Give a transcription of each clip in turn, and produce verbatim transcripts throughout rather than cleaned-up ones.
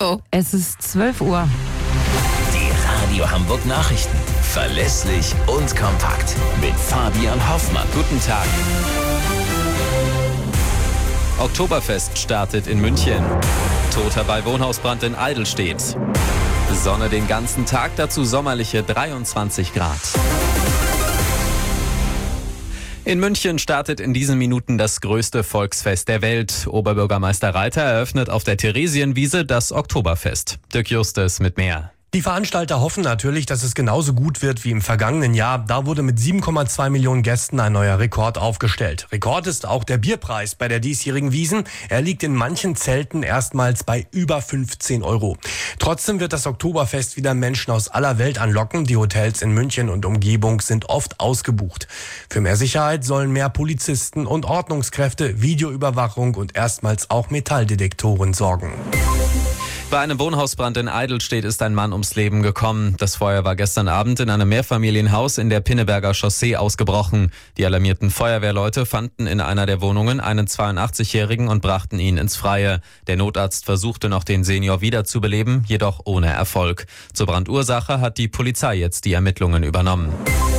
Auto. Es ist zwölf Uhr. Die Radio Hamburg Nachrichten. Verlässlich und kompakt. Mit Fabian Hoffmann. Guten Tag. Oktoberfest startet in München. Toter bei Wohnhausbrand in Eidelstedt. Sonne den ganzen Tag, dazu sommerliche dreiundzwanzig Grad. In München startet in diesen Minuten das größte Volksfest der Welt. Oberbürgermeister Reiter eröffnet auf der Theresienwiese das Oktoberfest. Dirk Justus mit mehr. Die Veranstalter hoffen natürlich, dass es genauso gut wird wie im vergangenen Jahr. Da wurde mit sieben Komma zwei Millionen Gästen ein neuer Rekord aufgestellt. Rekord ist auch der Bierpreis bei der diesjährigen Wiesn. Er liegt in manchen Zelten erstmals bei über fünfzehn Euro. Trotzdem wird das Oktoberfest wieder Menschen aus aller Welt anlocken. Die Hotels in München und Umgebung sind oft ausgebucht. Für mehr Sicherheit sollen mehr Polizisten und Ordnungskräfte, Videoüberwachung und erstmals auch Metalldetektoren sorgen. Bei einem Wohnhausbrand in Eidelstedt ist ein Mann ums Leben gekommen. Das Feuer war gestern Abend in einem Mehrfamilienhaus in der Pinneberger Chaussee ausgebrochen. Die alarmierten Feuerwehrleute fanden in einer der Wohnungen einen zweiundachtzigjährigen und brachten ihn ins Freie. Der Notarzt versuchte noch, den Senior wiederzubeleben, jedoch ohne Erfolg. Zur Brandursache hat die Polizei jetzt die Ermittlungen übernommen.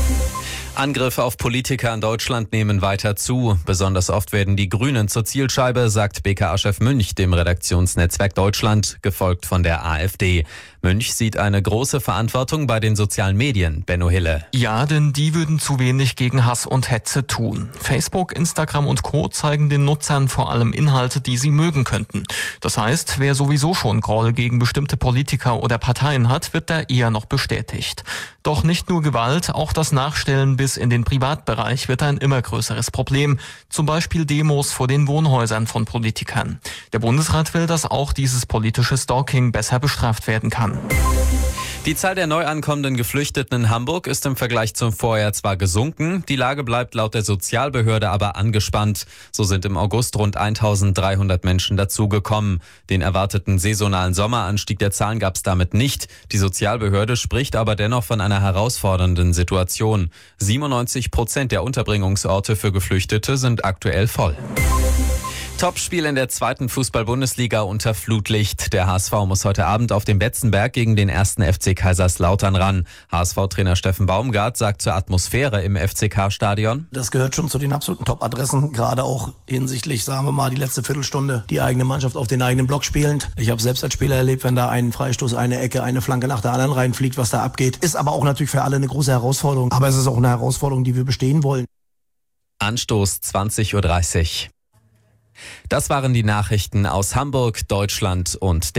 Angriffe auf Politiker in Deutschland nehmen weiter zu. Besonders oft werden die Grünen zur Zielscheibe, sagt B K A-Chef Münch dem Redaktionsnetzwerk Deutschland, gefolgt von der AfD. Münch sieht eine große Verantwortung bei den sozialen Medien. Benno Hille. Ja, denn die würden zu wenig gegen Hass und Hetze tun. Facebook, Instagram und Co. zeigen den Nutzern vor allem Inhalte, die sie mögen könnten. Das heißt, wer sowieso schon Groll gegen bestimmte Politiker oder Parteien hat, wird da eher noch bestätigt. Doch nicht nur Gewalt, auch das Nachstellen bis in den Privatbereich wird ein immer größeres Problem. Zum Beispiel Demos vor den Wohnhäusern von Politikern. Der Bundesrat will, dass auch dieses politische Stalking besser bestraft werden kann. Die Zahl der neu ankommenden Geflüchteten in Hamburg ist im Vergleich zum Vorjahr zwar gesunken, die Lage bleibt laut der Sozialbehörde aber angespannt. So sind im August rund eintausenddreihundert Menschen dazugekommen. Den erwarteten saisonalen Sommeranstieg der Zahlen gab es damit nicht. Die Sozialbehörde spricht aber dennoch von einer herausfordernden Situation. siebenundneunzig Prozent der Unterbringungsorte für Geflüchtete sind aktuell voll. Topspiel in der zweiten Fußball-Bundesliga unter Flutlicht. Der H S V muss heute Abend auf dem Betzenberg gegen den ersten F C Kaiserslautern ran. H S V-Trainer Steffen Baumgart sagt zur Atmosphäre im F C K-Stadion: Das gehört schon zu den absoluten Top-Adressen, gerade auch hinsichtlich, sagen wir mal, die letzte Viertelstunde, die eigene Mannschaft auf den eigenen Block spielend. Ich habe selbst als Spieler erlebt, wenn da ein Freistoß, eine Ecke, eine Flanke nach der anderen reinfliegt, was da abgeht. Ist aber auch natürlich für alle eine große Herausforderung. Aber es ist auch eine Herausforderung, die wir bestehen wollen. Anstoß zwanzig Uhr dreißig. Das waren die Nachrichten aus Hamburg, Deutschland und der